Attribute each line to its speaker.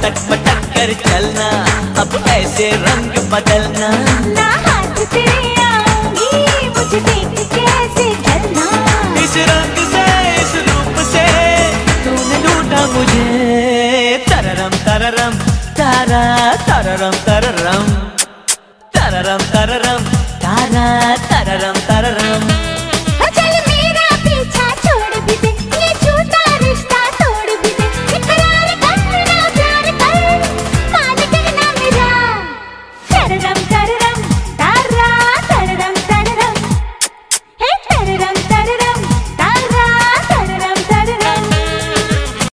Speaker 1: मटक मटक कर चलना, अब ऐसे रंग बदलना।
Speaker 2: ना हाथ तेरे आऊंगी, मुझे देख कैसे ढलना।
Speaker 1: इस रंग से, इस रूप से तूने लूटा मुझे। तररम तररम तारा, तररम तररम, तररम तररम तारा, तररम